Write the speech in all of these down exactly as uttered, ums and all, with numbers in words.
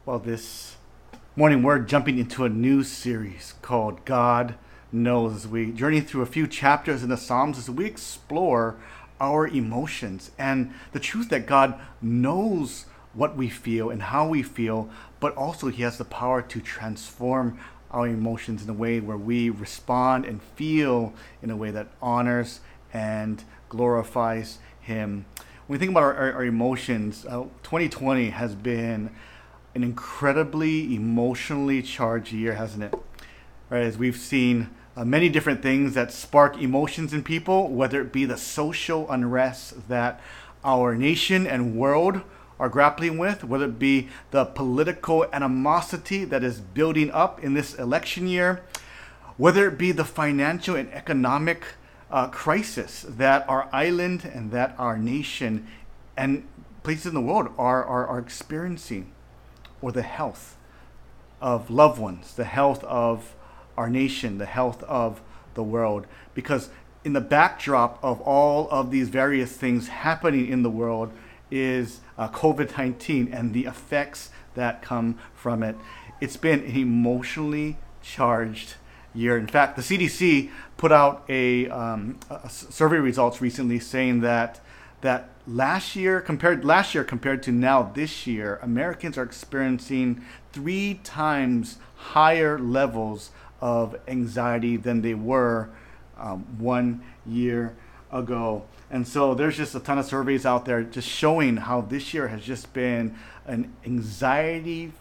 Well, this morning we're jumping into a new series called God Knows. We journey through a few chapters in the Psalms as we explore our emotions and the truth that God knows what we feel and how we feel, but also He has the power to transform our emotions in a way where we respond and feel in a way that honors and glorifies Him. When we think about our, our, our emotions, uh, twenty twenty has been an incredibly emotionally charged year, hasn't it? Right, as we've seen uh, many different things that spark emotions in people, whether it be the social unrest that our nation and world are grappling with, whether it be the political animosity that is building up in this election year, whether it be the financial and economic uh, crisis that our island and that our nation and places in the world are, are, are experiencing, or the health of loved ones, the health of our nation, the health of the world. Because in the backdrop of all of these various things happening in the world is uh, covid nineteen and the effects that come from it. It's been an emotionally charged year. In fact, the C D C put out a, um, a survey results recently saying that that last year compared last year compared to now this year, Americans are experiencing three times higher levels of anxiety than they were um, one year ago. And so there's just a ton of surveys out there just showing how this year has just been an anxiety,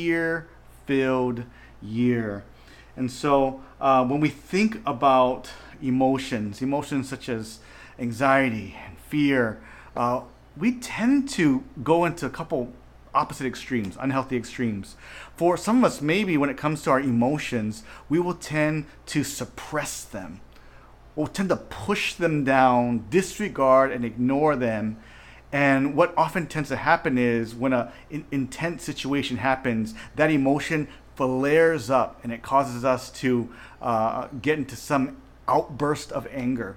fear-filled year. And so uh, when we think about emotions, emotions such as anxiety and fear, uh, we tend to go into a couple opposite extremes, unhealthy extremes. For some of us, maybe when it comes to our emotions, we will tend to suppress them. We'll tend to push them down, disregard and ignore them. And what often tends to happen is when an intense situation happens, that emotion flares up and it causes us to uh, get into some outburst of anger,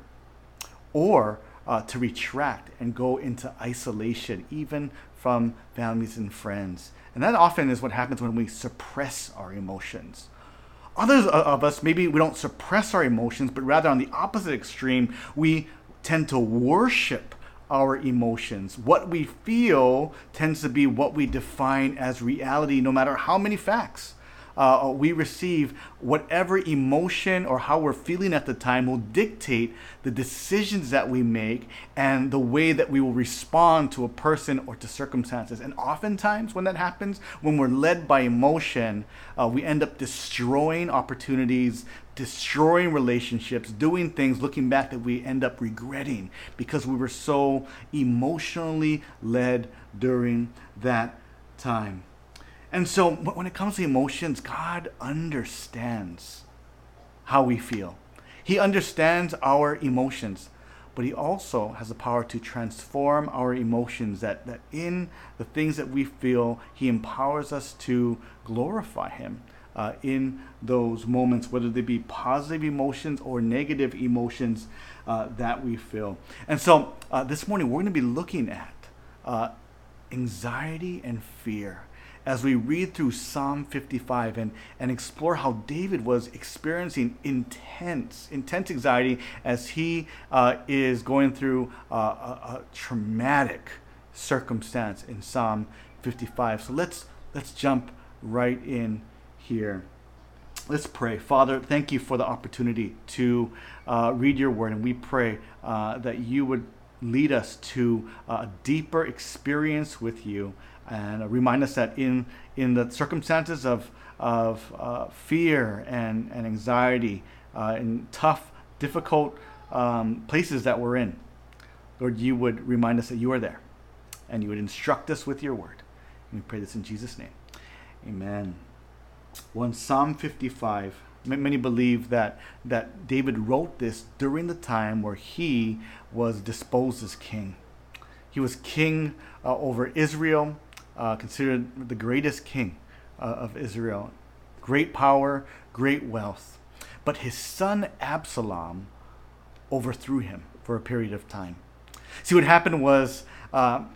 or uh, to retract and go into isolation, even from families and friends. And that often is what happens when we suppress our emotions. Others of us, maybe we don't suppress our emotions, but rather on the opposite extreme, we tend to worship our emotions. What we feel tends to be what we define as reality, no matter how many facts Uh, we receive. Whatever emotion or how we're feeling at the time will dictate the decisions that we make and the way that we will respond to a person or to circumstances. And oftentimes when that happens, when we're led by emotion, uh, we end up destroying opportunities, destroying relationships, doing things looking back that we end up regretting because we were so emotionally led during that time. And so when it comes to emotions, God understands how we feel. He understands our emotions, but He also has the power to transform our emotions, that, that in the things that we feel, He empowers us to glorify Him uh, in those moments, whether they be positive emotions or negative emotions uh, that we feel. And so uh, this morning, we're going to be looking at uh, anxiety and fear as we read through Psalm fifty-five and, and explore how David was experiencing intense, intense anxiety as he uh, is going through uh, a, a traumatic circumstance in Psalm fifty-five. So let's let's jump right in here. Let's pray. Father, thank you for the opportunity to uh, read your word, and we pray uh, that you would lead us to a deeper experience with you, and uh, remind us that in in the circumstances of of uh, fear and, and anxiety, uh, in tough, difficult um, places that we're in, Lord, you would remind us that you are there, and you would instruct us with your word. And we pray this in Jesus' name. Amen. Well, in Psalm fifty-five, many believe that, that David wrote this during the time where he was disposed as king. He was king uh, over Israel, uh, considered the greatest king uh, of Israel. Great power, great wealth. But his son Absalom overthrew him for a period of time. See, what happened was uh,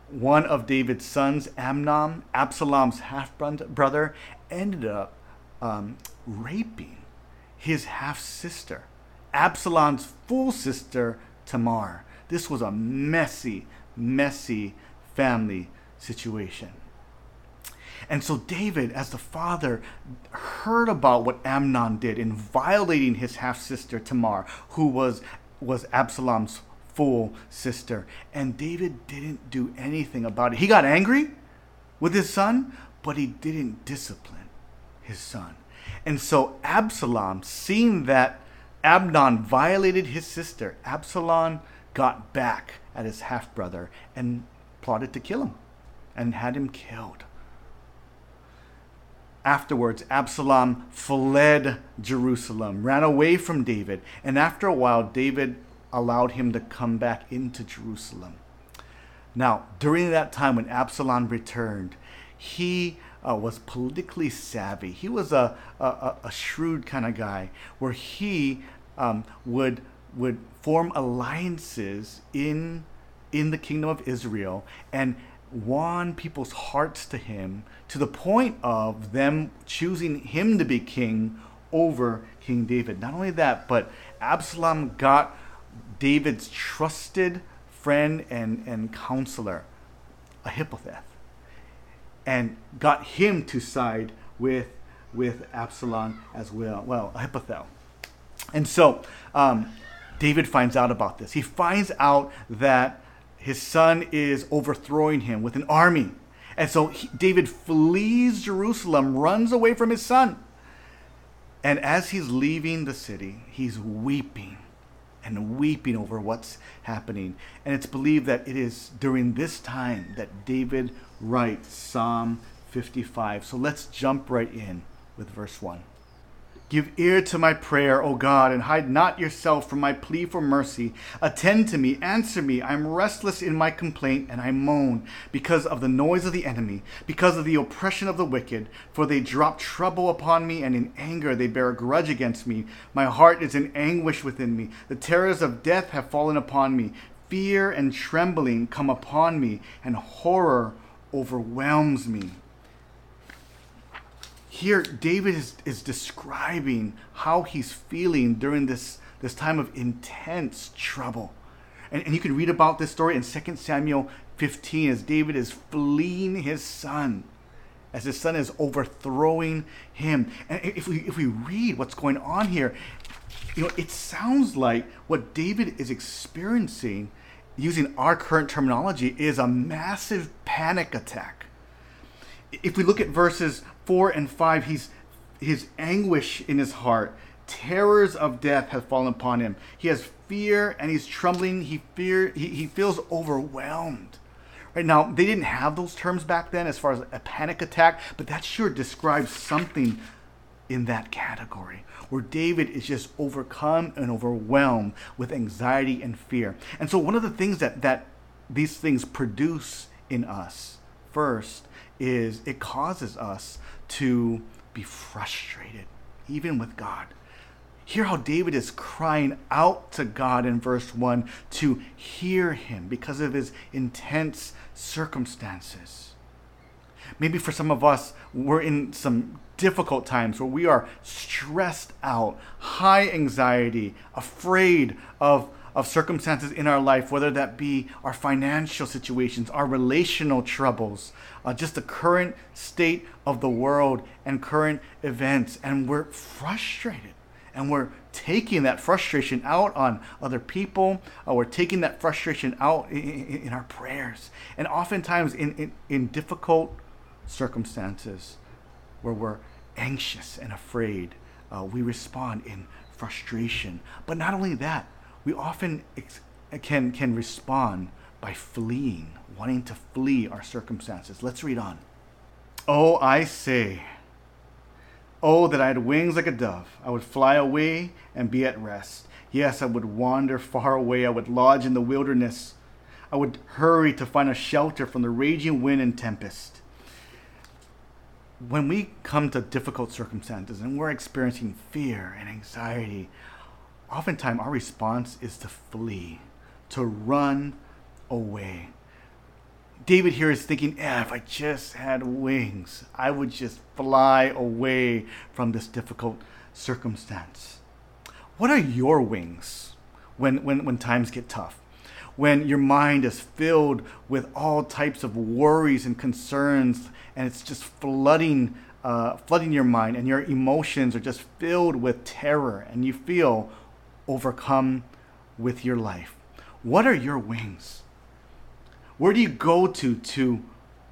one of David's sons, Amnon, Absalom's half-brother, ended up um, raping his half-sister, Absalom's full sister, Tamar. This was a messy, messy family situation. And so David, as the father, heard about what Amnon did in violating his half-sister Tamar, who was, was Absalom's full sister. And David didn't do anything about it. He got angry with his son, but he didn't discipline his son. And so Absalom, seeing that Amnon violated his sister, Absalom got back at his half-brother and plotted to kill him and had him killed. Afterwards, Absalom fled Jerusalem, ran away from David, and after a while, David allowed him to come back into Jerusalem. Now, during that time when Absalom returned, he uh, was politically savvy. He was a, a, a shrewd kind of guy where he um, would would form alliances in in the kingdom of Israel and won people's hearts to him to the point of them choosing him to be king over King David. Not only that, but Absalom got David's trusted friend and, and counselor, Ahithophel, and got him to side with, with Absalom as well. Well, Ahithophel. And so um, David finds out about this. He finds out that his son is overthrowing him with an army. And so he, David flees Jerusalem, runs away from his son. And as he's leaving the city, he's weeping and weeping over what's happening. And it's believed that it is during this time that David writes Psalm fifty-five. So let's jump right in with verse one. Give ear to my prayer, O God, and hide not yourself from my plea for mercy. Attend to me, answer me. I am restless in my complaint, and I moan because of the noise of the enemy, because of the oppression of the wicked. For they drop trouble upon me, and in anger they bear a grudge against me. My heart is in anguish within me. The terrors of death have fallen upon me. Fear and trembling come upon me, and horror overwhelms me. Here, David is, is describing how he's feeling during this, this time of intense trouble. And, and you can read about this story in Second Samuel fifteen as David is fleeing his son, as his son is overthrowing him. And if we, if we read what's going on here, you know, it sounds like what David is experiencing, using our current terminology, is a massive panic attack. If we look at verses four and five, he's his anguish in his heart, terrors of death have fallen upon him. He has fear and he's trembling. He fear he, he feels overwhelmed. Right now, they didn't have those terms back then as far as a panic attack, but that sure describes something in that category where David is just overcome and overwhelmed with anxiety and fear. And so one of the things that that these things produce in us first is it causes us to be frustrated, even with God. Hear how David is crying out to God in verse one to hear him because of his intense circumstances. Maybe for some of us, we're in some difficult times where we are stressed out, high anxiety, afraid of of circumstances in our life, whether that be our financial situations, our relational troubles, uh, just the current state of the world and current events. And we're frustrated. And we're taking that frustration out on other people. Uh, we're taking that frustration out in, in, in our prayers. And oftentimes in, in, in difficult circumstances where we're anxious and afraid, uh, we respond in frustration. But not only that, we often ex- can can respond by fleeing, wanting to flee our circumstances. Let's read on. Oh, I say, oh, that I had wings like a dove. I would fly away and be at rest. Yes, I would wander far away. I would lodge in the wilderness. I would hurry to find a shelter from the raging wind and tempest. When we come to difficult circumstances and we're experiencing fear and anxiety, oftentimes our response is to flee, to run away. David here is thinking, eh, if I just had wings, I would just fly away from this difficult circumstance. What are your wings when, when, when times get tough? When your mind is filled with all types of worries and concerns, and it's just flooding, uh, flooding your mind, and your emotions are just filled with terror, and you feel overcome with your life. What are your wings? Where do you go to to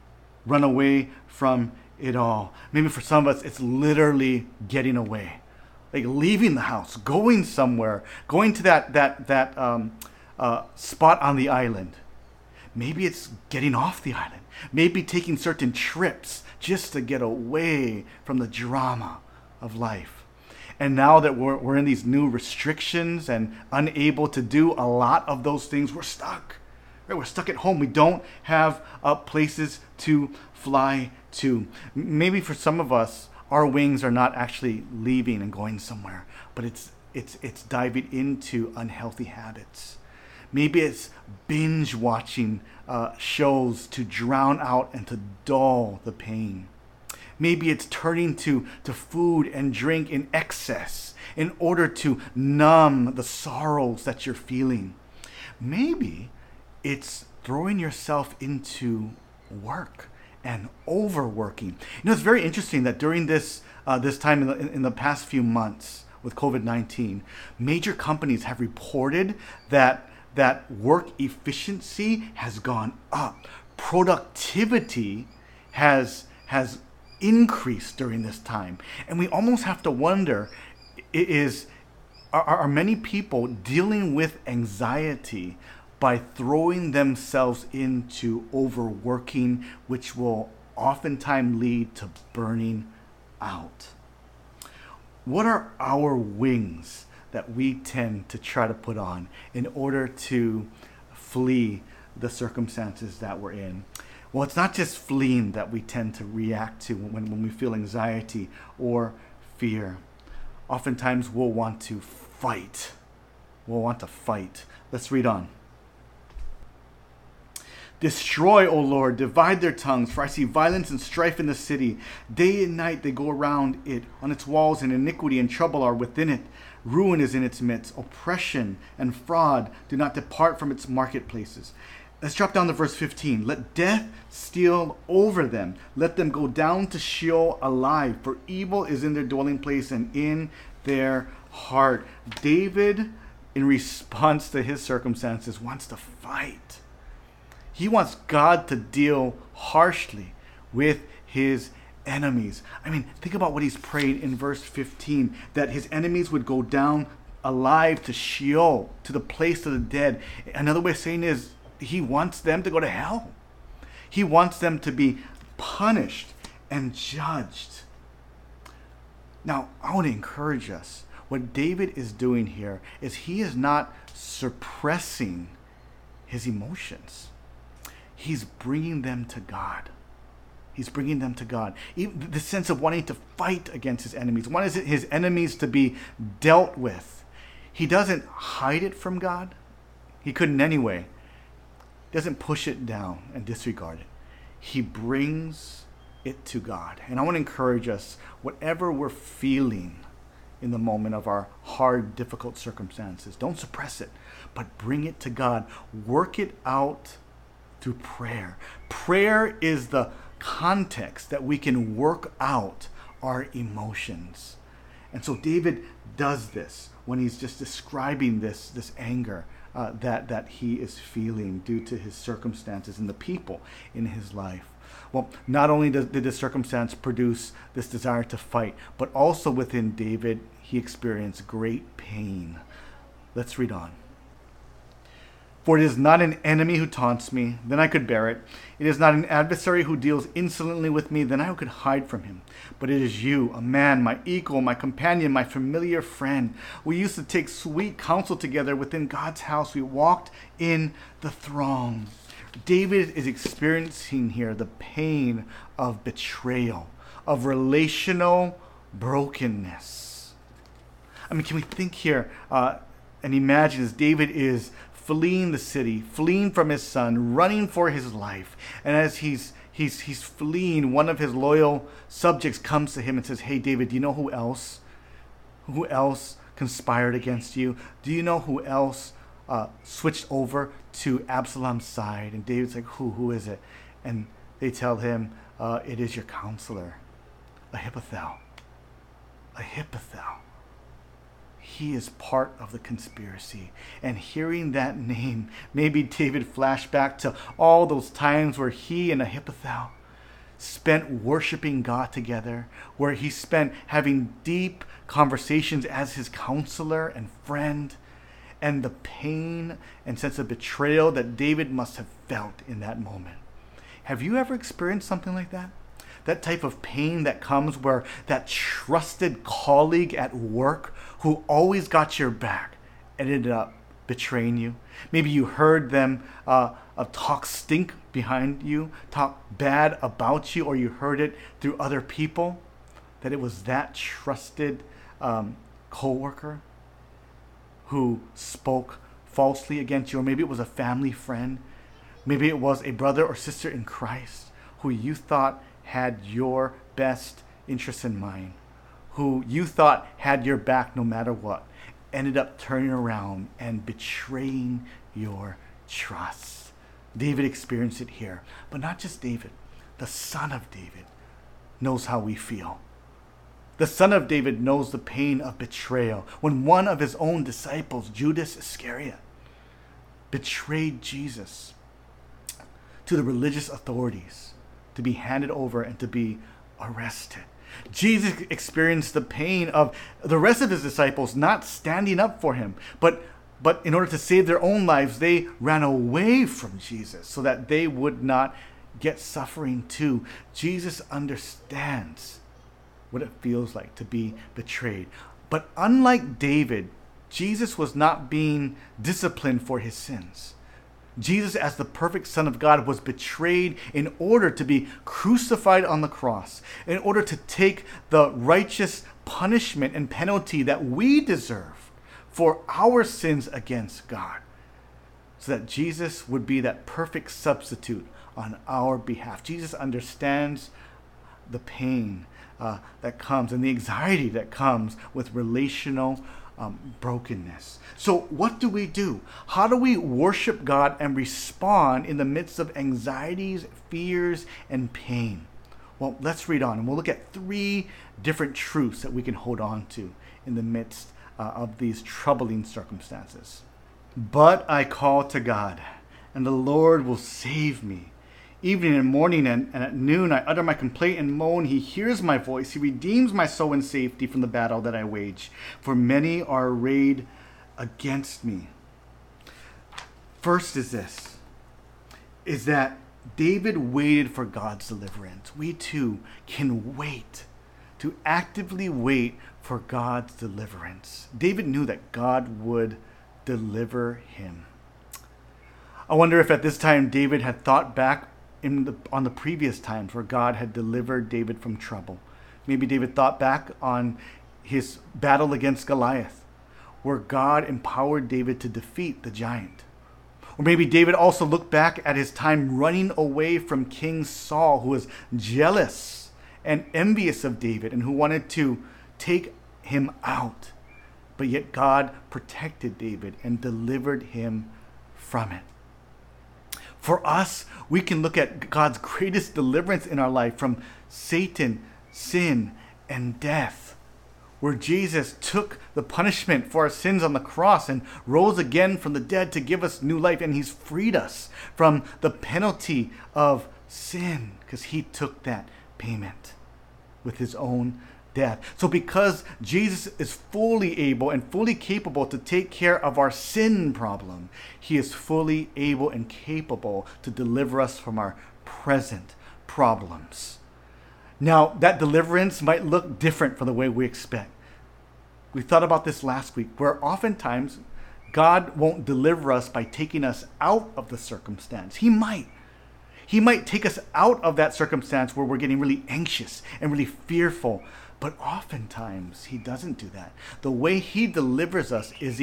run away from it all? Maybe for some of us, it's literally getting away, like leaving the house, going somewhere, going to that that that um, uh, spot on the island. Maybe it's getting off the island. Maybe taking certain trips just to get away from the drama of life. And now that we're, we're in these new restrictions and unable to do a lot of those things, we're stuck. Right? We're stuck at home. We don't have uh, places to fly to. Maybe for some of us, our wings are not actually leaving and going somewhere, but it's it's it's diving into unhealthy habits. Maybe it's binge watching uh, shows to drown out and to dull the pain. Maybe it's turning to, to food and drink in excess in order to numb the sorrows that you're feeling. Maybe it's throwing yourself into work and overworking. You know, it's very interesting that during this uh, this time in the, in the past few months with covid nineteen, major companies have reported that that work efficiency has gone up. Productivity has has increased during this time. And we almost have to wonder, is are, are many people dealing with anxiety by throwing themselves into overworking, which will oftentimes lead to burning out? What are our wings that we tend to try to put on in order to flee the circumstances that we're in? Well, it's not just fleeing that we tend to react to when, when we feel anxiety or fear. Oftentimes we'll want to fight. We'll want to fight. Let's read on. Destroy, O Lord, divide their tongues, for I see violence and strife in the city. Day and night they go around it. On its walls, and iniquity and trouble are within it. Ruin is in its midst. Oppression and fraud do not depart from its marketplaces. Let's drop down to verse fifteen. Let death steal over them. Let them go down to Sheol alive, for evil is in their dwelling place and in their heart. David, in response to his circumstances, wants to fight. He wants God to deal harshly with his enemies. I mean, think about what he's prayed in verse fifteen, that his enemies would go down alive to Sheol, to the place of the dead. Another way of saying is, he wants them to go to hell. He wants them to be punished and judged. Now, I want to encourage us. What David is doing here is he is not suppressing his emotions. He's bringing them to God. He's bringing them to God. Even the sense of wanting to fight against his enemies, wanting his enemies to be dealt with. He doesn't hide it from God. He couldn't anyway. He doesn't push it down and disregard it. He brings it to God. And I want to encourage us, whatever we're feeling in the moment of our hard, difficult circumstances, don't suppress it, but bring it to God. Work it out through prayer. Prayer is the context that we can work out our emotions. And so David does this when he's just describing this, this anger uh, that, that he is feeling due to his circumstances and the people in his life. Well, not only did this circumstance produce this desire to fight, but also within David, he experienced great pain. Let's read on. For it is not an enemy who taunts me, then I could bear it. It is not an adversary who deals insolently with me, then I could hide from him. But it is you, a man, my equal, my companion, my familiar friend. We used to take sweet counsel together within God's house. We walked in the throng. David is experiencing here the pain of betrayal, of relational brokenness. I mean, can we think here uh, and imagine as David is fleeing the city, fleeing from his son, running for his life. And as he's he's he's fleeing, one of his loyal subjects comes to him and says, "Hey, David, do you know who else? Who else conspired against you? Do you know who else uh, switched over to Absalom's side?" And David's like, "Who? Who is it?" And they tell him, uh, "It is your counselor, Ahithophel." Ahithophel. He is part of the conspiracy. And hearing that name, maybe David flashed back to all those times where he and Ahithophel spent worshiping God together, where he spent having deep conversations as his counselor and friend, and the pain and sense of betrayal that David must have felt in that moment. Have you ever experienced something like that? That type of pain that comes where that trusted colleague at work who always got your back ended up betraying you. Maybe you heard them uh, uh, talk stink behind you, talk bad about you, or you heard it through other people, that it was that trusted um, co-worker who spoke falsely against you, or maybe it was a family friend, maybe it was a brother or sister in Christ who you thought had your best interests in mind, who you thought had your back no matter what, ended up turning around and betraying your trust. David experienced it here. But not just David. The son of David knows how we feel. The son of David knows the pain of betrayal when one of his own disciples, Judas Iscariot, betrayed Jesus to the religious authorities to be handed over and to be arrested. Jesus experienced the pain of the rest of his disciples not standing up for him, but but in order to save their own lives, they ran away from Jesus so that they would not get suffering too. Jesus understands what it feels like to be betrayed. But unlike David, Jesus was not being disciplined for his sins. Jesus, as the perfect Son of God, was betrayed in order to be crucified on the cross, in order to take the righteous punishment and penalty that we deserve for our sins against God, so that Jesus would be that perfect substitute on our behalf. Jesus understands the pain uh, that comes and the anxiety that comes with relational Um, brokenness. So what do we do? How do we worship God and respond in the midst of anxieties, fears, and pain? Well, let's read on, and we'll look at three different truths that we can hold on to in the midst uh, of these troubling circumstances. But I call to God, and the Lord will save me. Evening and morning and, and at noon I utter my complaint and moan. He hears my voice. He redeems my soul in safety from the battle that I wage. For many are arrayed against me. First is this, is that David waited for God's deliverance. We too can wait, to actively wait for God's deliverance. David knew that God would deliver him. I wonder if at this time David had thought back in the, on the previous times where God had delivered David from trouble. Maybe David thought back on his battle against Goliath, where God empowered David to defeat the giant. Or maybe David also looked back at his time running away from King Saul, who was jealous and envious of David and who wanted to take him out. But yet God protected David and delivered him from it. For us, we can look at God's greatest deliverance in our life from Satan, sin, and death, where Jesus took the punishment for our sins on the cross and rose again from the dead to give us new life. And he's freed us from the penalty of sin because he took that payment with his own death. So because Jesus is fully able and fully capable to take care of our sin problem, he is fully able and capable to deliver us from our present problems. Now, that deliverance might look different from the way we expect. We thought about this last week, where oftentimes God won't deliver us by taking us out of the circumstance. He might. He might take us out of that circumstance where we're getting really anxious and really fearful. But oftentimes he doesn't do that. The way he delivers us is he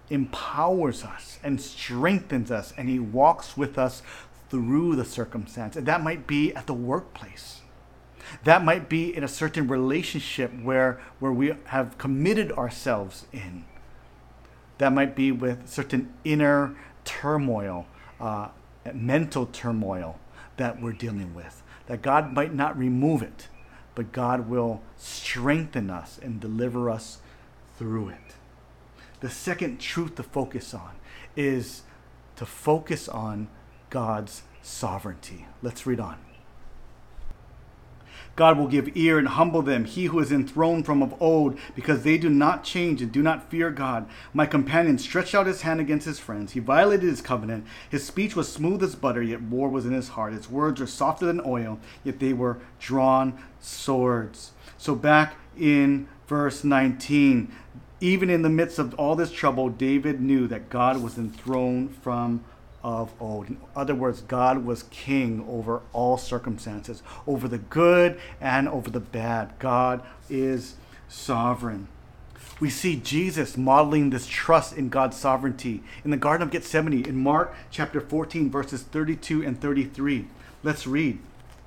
empowers us and strengthens us, and he walks with us through the circumstance. And that might be at the workplace. That might be in a certain relationship where, where we have committed ourselves in. That might be with certain inner turmoil, uh, mental turmoil that we're dealing with. That God might not remove it, but God will strengthen us and deliver us through it. The second truth to focus on is to focus on God's sovereignty. Let's read on. God will give ear and humble them, he who is enthroned from of old, because they do not change and do not fear God. My companion stretched out his hand against his friends. He violated his covenant. His speech was smooth as butter, yet war was in his heart. His words were softer than oil, yet they were drawn swords. So back in verse nineteen, even in the midst of all this trouble, David knew that God was enthroned from of old. In other words, God was king over all circumstances, over the good and over the bad. God is sovereign. We see Jesus modeling this trust in God's sovereignty in the Garden of Gethsemane in Mark chapter fourteen, verses thirty-two and thirty-three. Let's read.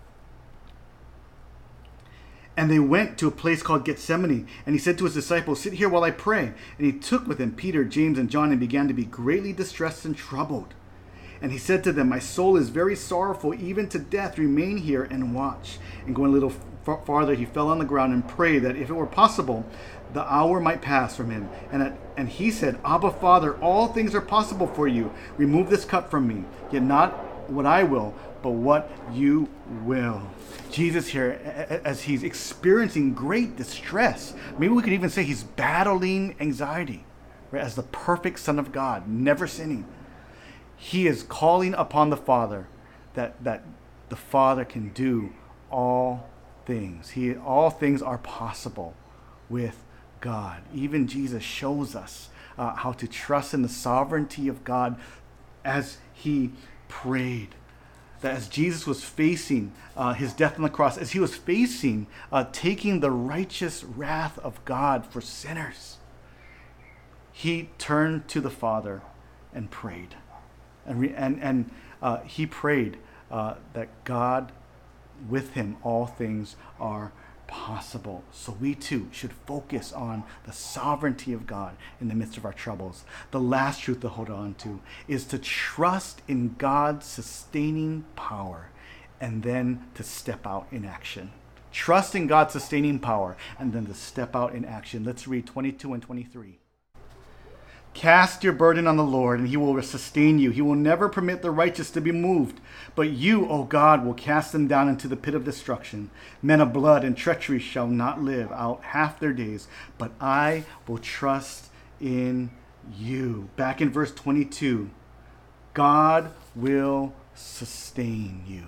And they went to a place called Gethsemane, and he said to his disciples, "Sit here while I pray." And he took with him Peter, James, and John, and began to be greatly distressed and troubled. And he said to them, "My soul is very sorrowful, even to death. Remain here and watch." And going a little f- farther, he fell on the ground and prayed that if it were possible, the hour might pass from him. And, at, and he said, "Abba, Father, all things are possible for you. Remove this cup from me, yet not what I will, but what you will." Jesus here, as he's experiencing great distress, maybe we could even say he's battling anxiety, right? As the perfect Son of God, never sinning. He is calling upon the Father that, that the Father can do all things. He, all things are possible with God. Even Jesus shows us uh, how to trust in the sovereignty of God as he prayed. That as Jesus was facing uh, his death on the cross, as he was facing uh, taking the righteous wrath of God for sinners, he turned to the Father and prayed. And, re- and, and uh, he prayed uh, that God, with him, all things are possible. So we too should focus on the sovereignty of God in the midst of our troubles. The last truth to hold on to is to trust in God's sustaining power and then to step out in action. Trust in God's sustaining power and then to step out in action. Let's read twenty-two and twenty-three. Cast your burden on the Lord, and he will sustain you. He will never permit the righteous to be moved. But you, O God, will cast them down into the pit of destruction. Men of blood and treachery shall not live out half their days, but I will trust in you. Back in verse twenty-two, God will sustain you.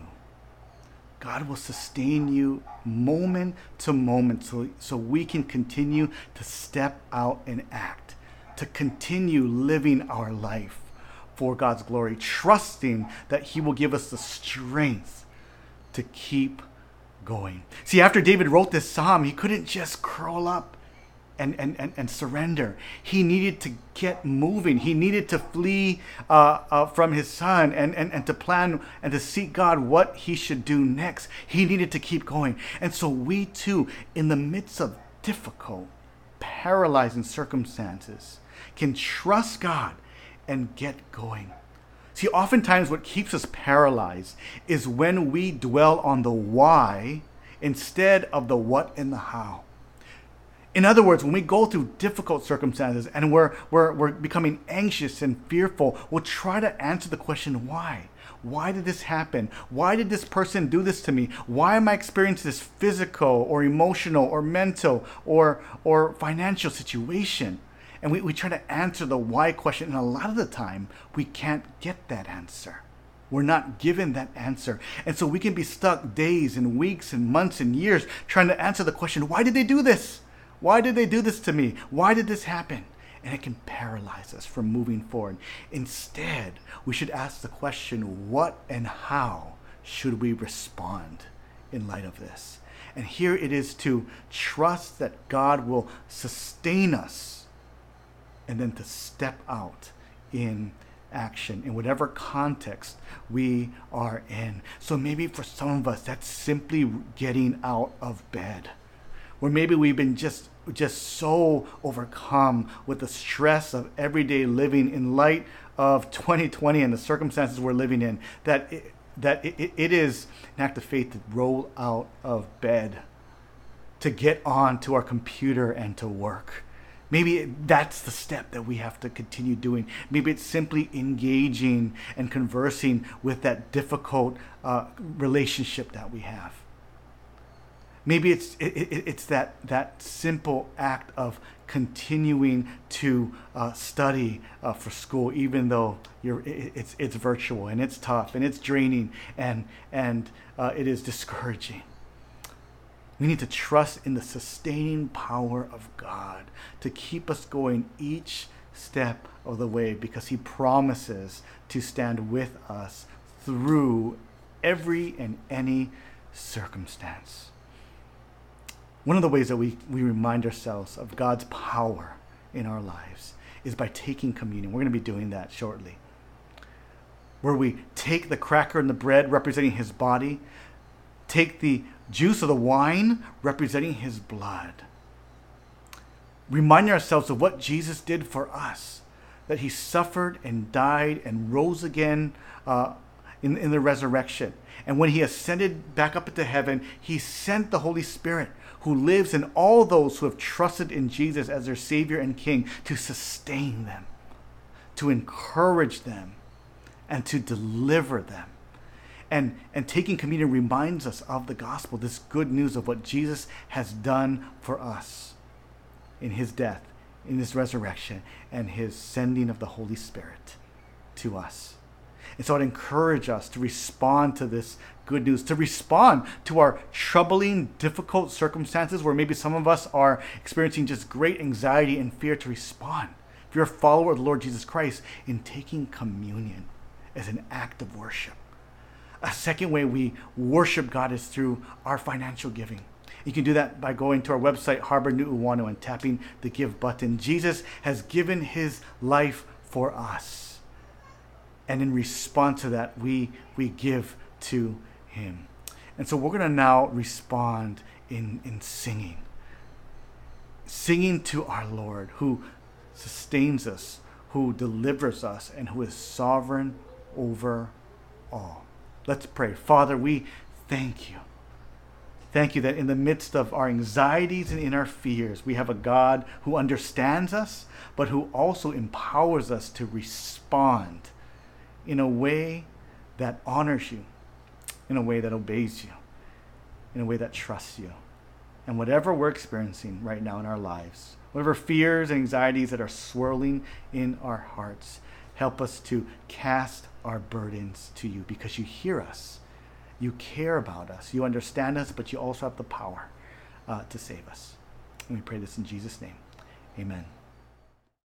God will sustain you moment to moment so, so we can continue to step out and act, to continue living our life for God's glory, trusting that he will give us the strength to keep going. See, after David wrote this psalm, he couldn't just curl up and, and, and, and surrender. He needed to get moving. He needed to flee uh, uh, from his son and, and, and to plan and to seek God what he should do next. He needed to keep going. And so we too, in the midst of difficult, paralyzing circumstances, can trust God and get going. See, oftentimes what keeps us paralyzed is when we dwell on the why instead of the what and the how. In other words, when we go through difficult circumstances and we're, we're, we're becoming anxious and fearful, we'll try to answer the question, why? Why did this happen? Why did this person do this to me? Why am I experiencing this physical or emotional or mental or, or financial situation? And we, we try to answer the why question, and a lot of the time, we can't get that answer. We're not given that answer. And so we can be stuck days and weeks and months and years trying to answer the question, why did they do this? Why did they do this to me? Why did this happen? And it can paralyze us from moving forward. Instead, we should ask the question, what and how should we respond in light of this? And here it is to trust that God will sustain us and then to step out in action in whatever context we are in. So maybe for some of us, that's simply getting out of bed. Or maybe we've been just just so overcome with the stress of everyday living in light of twenty twenty and the circumstances we're living in, that it, that it, it is an act of faith to roll out of bed, to get on to our computer and to work. Maybe that's the step that we have to continue doing. Maybe it's simply engaging and conversing with that difficult uh, relationship that we have. Maybe it's it, it, it's that that simple act of continuing to uh, study uh, for school, even though you're it, it's it's virtual and it's tough and it's draining and and uh, it is discouraging. We need to trust in the sustaining power of God to keep us going each step of the way, because He promises to stand with us through every and any circumstance. One of the ways that we, we remind ourselves of God's power in our lives is by taking communion. We're going to be doing that shortly, where we take the cracker and the bread representing His body, take the juice of the wine representing His blood, reminding ourselves of what Jesus did for us, that He suffered and died and rose again uh, in, in the resurrection. And when He ascended back up into heaven, He sent the Holy Spirit, who lives in all those who have trusted in Jesus as their Savior and King, to sustain them, to encourage them, and to deliver them. And, and taking communion reminds us of the gospel, this good news of what Jesus has done for us in His death, in His resurrection, and His sending of the Holy Spirit to us. And so I'd encourage us to respond to this good news, to respond to our troubling, difficult circumstances where maybe some of us are experiencing just great anxiety and fear, to respond, if you're a follower of the Lord Jesus Christ, in taking communion as an act of worship. A second way we worship God is through our financial giving. You can do that by going to our website, Harbor Nu'uanu, and tapping the Give button. Jesus has given His life for us. And in response to that, we, we give to Him. And so we're going to now respond in, in singing. Singing to our Lord, who sustains us, who delivers us, and who is sovereign over all. Let's pray. Father, we thank You. Thank You that in the midst of our anxieties and in our fears, we have a God who understands us, but who also empowers us to respond in a way that honors You, in a way that obeys You, in a way that trusts You. And whatever we're experiencing right now in our lives, whatever fears and anxieties that are swirling in our hearts, help us to cast our burdens to You, because You hear us. You care about us. You understand us, but You also have the power uh, to save us. And we pray this in Jesus' name. Amen.